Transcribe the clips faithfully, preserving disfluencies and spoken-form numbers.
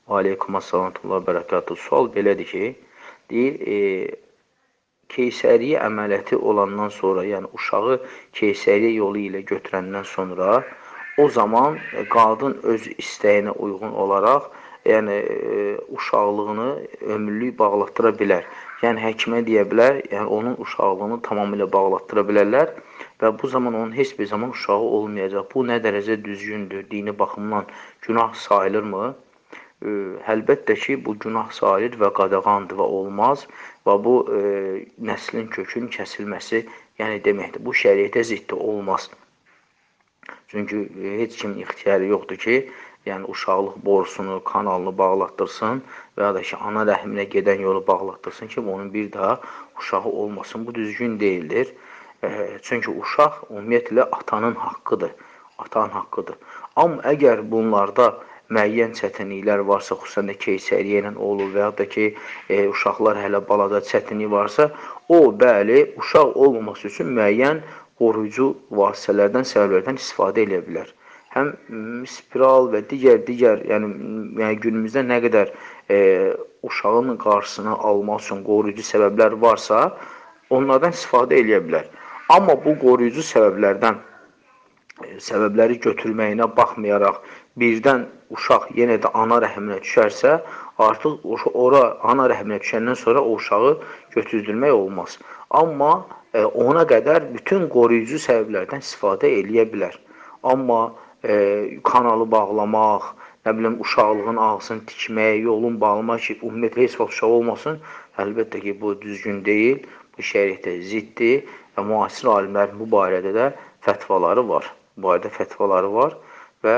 Aleykum assalam və bərəkatuhu. Sual belədir ki, deyir, e, keysəriyyə əməliyyatı olandan sonra, yəni uşağı keysəriyyə yolu ilə götürəndən sonra, o zaman qadın öz istəyinə uyğun olaraq, yəni e, uşaqlığını ömürlük bağlatdıra bilər. Yəni həkimə deyə bilər, yəni onun uşaqlığını tamamilə bağlatdıra bilərlər və bu zaman onun heç bir zaman uşağı olmayacaq. Bu nə dərəcə düzgündür, dini baxımdan günah sayılırmı? Ə, əlbəttə ki, bu günah sayılır və qadağandır və olmaz və bu ə, nəslin kökünün kəsilməsi, yəni deməkdir, bu şəriətə ziddir, olmaz. Çünki ə, heç kimin ixtiyarı yoxdur ki, yəni uşaqlıq borusunu, kanalını bağlatdırsın və ya da ki, ana rəhminə gedən yolu bağlatdırsın ki, onun bir daha uşağı olmasın. Bu düzgün deyildir. Ə, çünki uşaq ümumiyyətlə atanın haqqıdır, atanın haqqıdır. Amma əgər bunlarda müəyyən çətinliklər varsa, xüsusən də keysəriyyə ilə olur və ya da ki, e, uşaqlar hələ balada çətinlik varsa, o, bəli, uşaq olmaması üçün müəyyən qoruyucu vasitələrdən, səbəblərdən istifadə edə bilər. Həm spiral və digər, digər, yəni, yəni günümüzdə nə qədər e, uşağın qarşısını almaq üçün qoruyucu səbəblər varsa, onlardan istifadə edə bilər. Amma bu qoruyucu səbəblərdən səbəbləri götürməyinə baxmayaraq birdən uşaq yenə də ana rəhminə düşərsə, artıq ora ana rəhminə düşəndən sonra o uşağı götürdürmək olmaz. Amma e, ona qədər bütün qoruyucu səbəblərdən istifadə eləyə bilər. Amma e, kanalı bağlamaq, nə bilim, uşaqlığın ağzını tikmək, yolun bağlamaq ki, ümumiyyətlə heç vaxt uşaq olmasın, əlbəttə ki, bu düzgün deyil, bu şəriətə ziddir və müasir alimlərin bu barədə də fətvaları var. Bu barədə fətvaları var və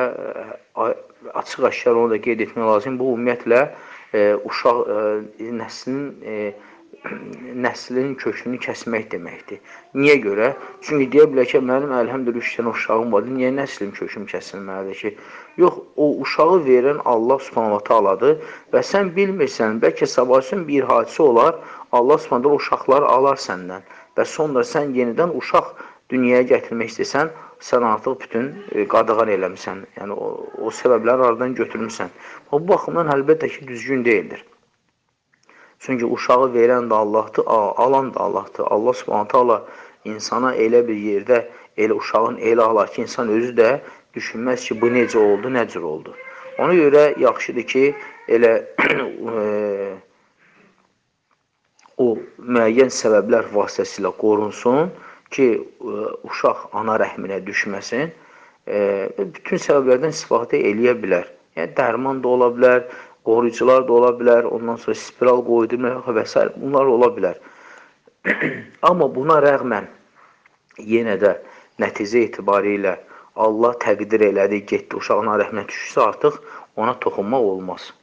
açıq-aşkar onu da qeyd etmək lazım. Bu, ümumiyyətlə, e, uşaq e, nəslinin, e, nəslinin kökünü kəsmək deməkdir. Niyə görə? Çünki deyə bilər ki, mənim əlhəmdülillah üç dənə uşağım vardır, niyə nəslin köküm kəsilməlidir ki? Yox, o uşağı verən Allah subhanahu wa ta'aladır və sən bilmirsən, bəlkə sabahsın bir hadisə olar, Allah subhanahu wa ta'ala uşaqları alar səndən və sonra sən yenidən uşaq dünyaya gətirmək istəsən, sən artıq bütün e, qadağan eləmişsən, yəni o, o səbəbləri aradan götürmüşsən. Bu baxımdan əlbəttə ki, düzgün deyildir. Çünki uşağı verən də Allahdır, alan da Allahdır. Allah subhanahu ta'ala insana elə bir yerdə, elə uşağın elə alar ki, insan özü də düşünməz ki, bu necə oldu, nə cür oldu. Ona görə yaxşıdır ki, elə e, o müəyyən səbəblər vasitəsilə qorunsun ki, uşaq ana rəhminə düşməsin, bütün səbəblərdən istifadə eləyə bilər. Yəni, dərman da ola bilər, qoruyucular da ola bilər, ondan sonra spiral qoydurmaq və s. bunlar ola bilər. Amma buna rəğmən yenə də nəticə etibarilə Allah təqdir elədi, getdi, uşaq ana rəhminə düşsə artıq ona toxunmaq olmaz.